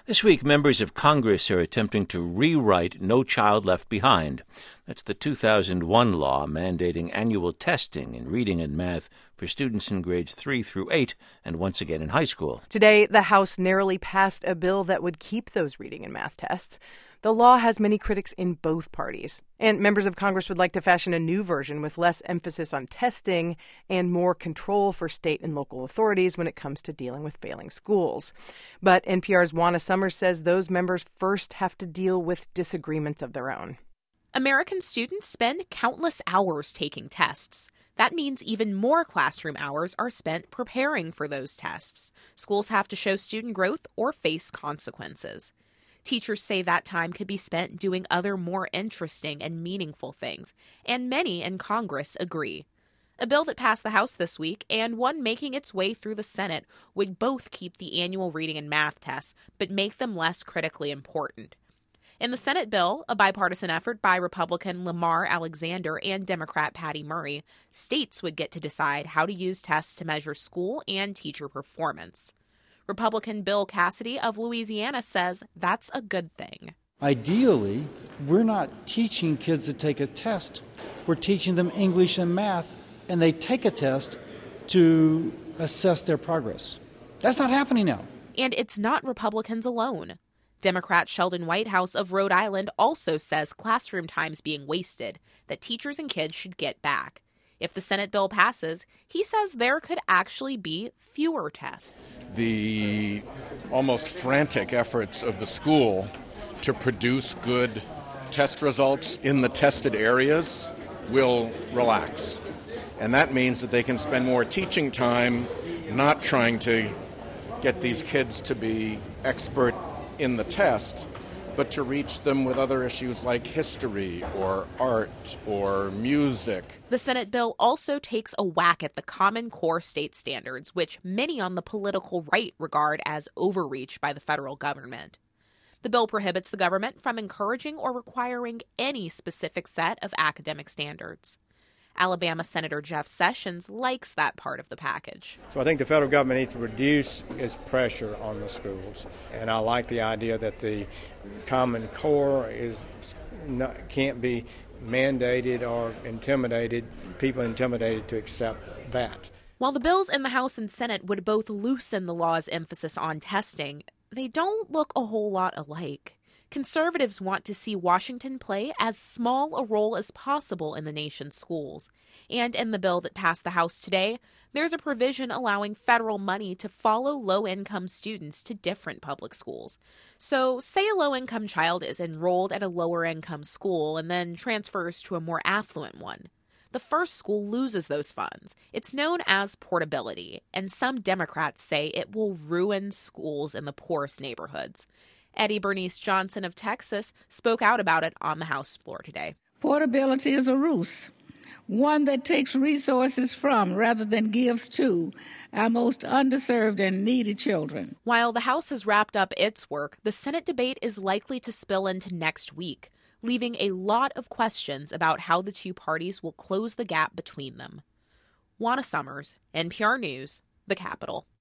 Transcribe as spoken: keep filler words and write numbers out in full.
This week, members of Congress are attempting to rewrite No Child Left Behind. That's the two thousand one law mandating annual testing in reading and math for students in grades three through eight and once again in high school. Today, the House narrowly passed a bill that would keep those reading and math tests. The law has many critics in both parties, and members of Congress would like to fashion a new version with less emphasis on testing and more control for state and local authorities when it comes to dealing with failing schools. But N P R's Juana Summers says those members first have to deal with disagreements of their own. American students spend countless hours taking tests. That means even more classroom hours are spent preparing for those tests. Schools have to show student growth or face consequences. Teachers say that time could be spent doing other more interesting and meaningful things, and many in Congress agree. A bill that passed the House this week and one making its way through the Senate would both keep the annual reading and math tests, but make them less critically important. In the Senate bill, a bipartisan effort by Republican Lamar Alexander and Democrat Patty Murray, states would get to decide how to use tests to measure school and teacher performance. Republican Bill Cassidy of Louisiana says that's a good thing. Ideally, we're not teaching kids to take a test. We're teaching them English and math, and they take a test to assess their progress. That's not happening now. And it's not Republicans alone. Democrat Sheldon Whitehouse of Rhode Island also says classroom time's being wasted, that teachers and kids should get back. If the Senate bill passes, he says there could actually be fewer tests. The almost frantic efforts of the school to produce good test results in the tested areas will relax. And that means that they can spend more teaching time not trying to get these kids to be expert in the test, but to reach them with other issues like history or art or music. The Senate bill also takes a whack at the Common Core state standards, which many on the political right regard as overreach by the federal government. The bill prohibits the government from encouraging or requiring any specific set of academic standards. Alabama Senator Jeff Sessions likes that part of the package. So I think the federal government needs to reduce its pressure on the schools. And I like the idea that the Common Core is not, can't be mandated or intimidated, people intimidated to accept that. While the bills in the House and Senate would both loosen the law's emphasis on testing, they don't look a whole lot alike. Conservatives want to see Washington play as small a role as possible in the nation's schools. And in the bill that passed the House today, there's a provision allowing federal money to follow low-income students to different public schools. So, say a low-income child is enrolled at a lower-income school and then transfers to a more affluent one. The first school loses those funds. It's known as portability, and some Democrats say it will ruin schools in the poorest neighborhoods. Eddie Bernice Johnson of Texas spoke out about it on the House floor today. Portability is a ruse, one that takes resources from rather than gives to our most underserved and needy children. While the House has wrapped up its work, the Senate debate is likely to spill into next week, leaving a lot of questions about how the two parties will close the gap between them. Juana Summers, N P R News, the Capitol.